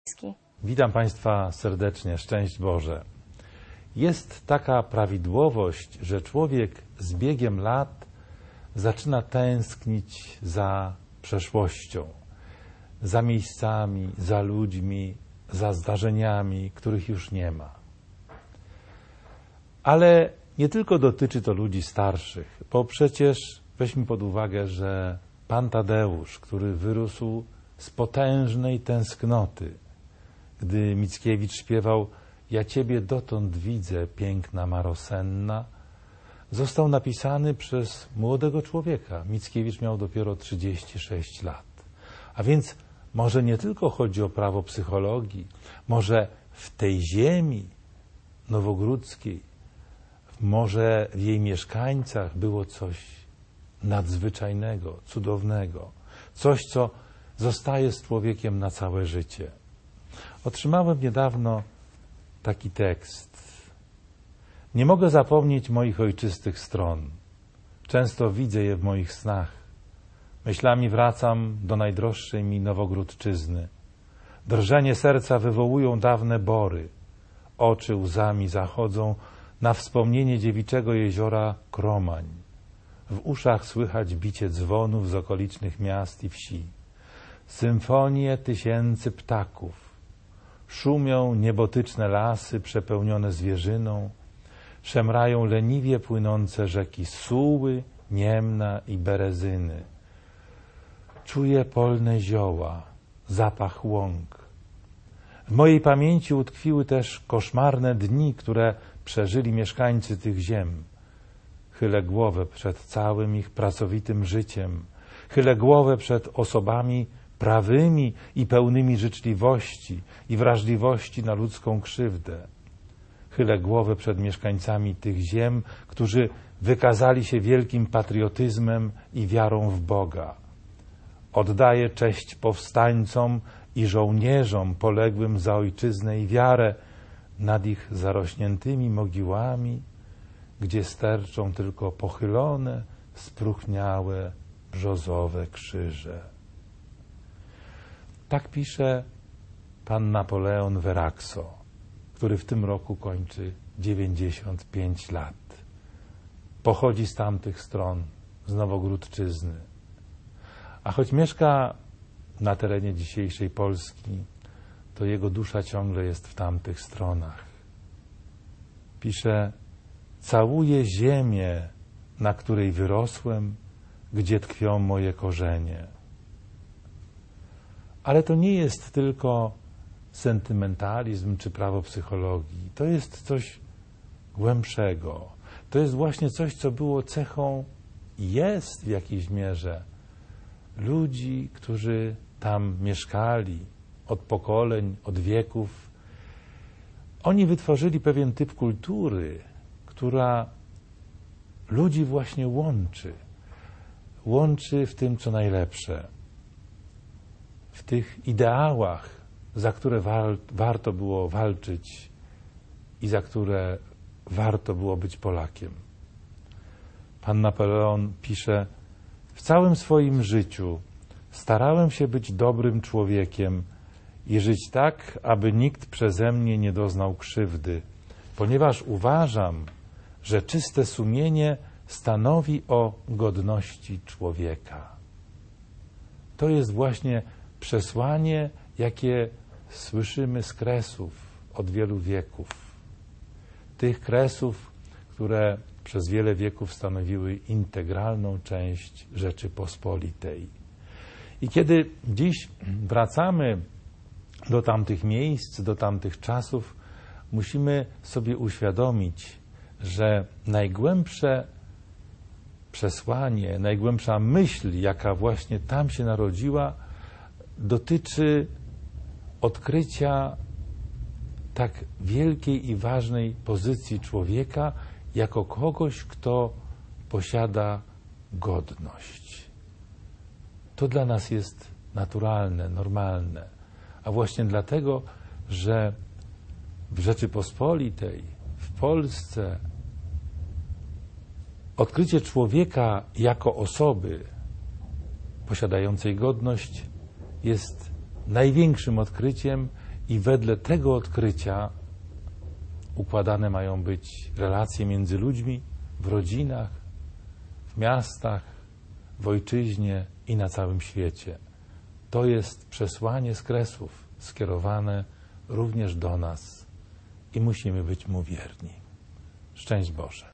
Witam Państwa serdecznie, szczęść Boże. Jest taka prawidłowość, że człowiek z biegiem lat zaczyna tęsknić za przeszłością, za miejscami, za ludźmi, za zdarzeniami, których już nie ma. Ale nie tylko dotyczy to ludzi starszych, bo przecież weźmy pod uwagę, że Pan Tadeusz, który wyrósł z potężnej tęsknoty, gdy Mickiewicz śpiewał „Ja Ciebie dotąd widzę, piękna Marosenna”, został napisany przez młodego człowieka. Mickiewicz miał dopiero 36 lat. A więc może nie tylko chodzi o prawo psychologii, może w tej ziemi nowogródzkiej, może w jej mieszkańcach było coś nadzwyczajnego, cudownego, coś, co zostaje z człowiekiem na całe życie. Otrzymałem niedawno taki tekst. Nie mogę zapomnieć moich ojczystych stron. Często widzę je w moich snach. Myślami wracam do najdroższej mi Nowogródczyzny. Drżenie serca wywołują dawne bory. Oczy łzami zachodzą na wspomnienie dziewiczego jeziora Kromań. W uszach słychać bicie dzwonów z okolicznych miast i wsi. Symfonie tysięcy ptaków. Szumią niebotyczne lasy przepełnione zwierzyną. Szemrają leniwie płynące rzeki Suły, Niemna i Berezyny. Czuję polne zioła, zapach łąk. W mojej pamięci utkwiły też koszmarne dni, które przeżyli mieszkańcy tych ziem. Chylę głowę przed całym ich pracowitym życiem. Chylę głowę przed osobami prawymi i pełnymi życzliwości i wrażliwości na ludzką krzywdę. Chylę głowę przed mieszkańcami tych ziem, którzy wykazali się wielkim patriotyzmem i wiarą w Boga. Oddaję cześć powstańcom i żołnierzom poległym za ojczyznę i wiarę nad ich zarośniętymi mogiłami, gdzie sterczą tylko pochylone, spróchniałe, brzozowe krzyże. Tak pisze pan Napoleon Veraxo, który w tym roku kończy 95 lat. Pochodzi z tamtych stron, z Nowogródczyzny. A choć mieszka na terenie dzisiejszej Polski, to jego dusza ciągle jest w tamtych stronach. Pisze: całuję ziemię, na której wyrosłem, gdzie tkwią moje korzenie. Ale to nie jest tylko sentymentalizm czy prawo psychologii. To jest coś głębszego. To jest właśnie coś, co było cechą i jest w jakiejś mierze ludzi, którzy tam mieszkali od pokoleń, od wieków. Oni wytworzyli pewien typ kultury, która ludzi właśnie łączy. Łączy w tym, co najlepsze. W tych ideałach, za które warto było walczyć i za które warto było być Polakiem. Pan Napoleon pisze: w całym swoim życiu starałem się być dobrym człowiekiem i żyć tak, aby nikt przeze mnie nie doznał krzywdy, ponieważ uważam, że czyste sumienie stanowi o godności człowieka. To jest właśnie przesłanie, jakie słyszymy z kresów od wielu wieków. Tych kresów, które przez wiele wieków stanowiły integralną część Rzeczypospolitej. I kiedy dziś wracamy do tamtych miejsc, do tamtych czasów, musimy sobie uświadomić, że najgłębsze przesłanie, najgłębsza myśl, jaka właśnie tam się narodziła, dotyczy odkrycia tak wielkiej i ważnej pozycji człowieka jako kogoś, kto posiada godność. To dla nas jest naturalne, normalne. A właśnie dlatego, że w Rzeczypospolitej, w Polsce odkrycie człowieka jako osoby posiadającej godność jest największym odkryciem I wedle tego odkrycia układane mają być relacje między ludźmi, w rodzinach, w miastach, w ojczyźnie i na całym świecie. To jest przesłanie z Kresów, skierowane również do nas i musimy być mu wierni. Szczęść Boże.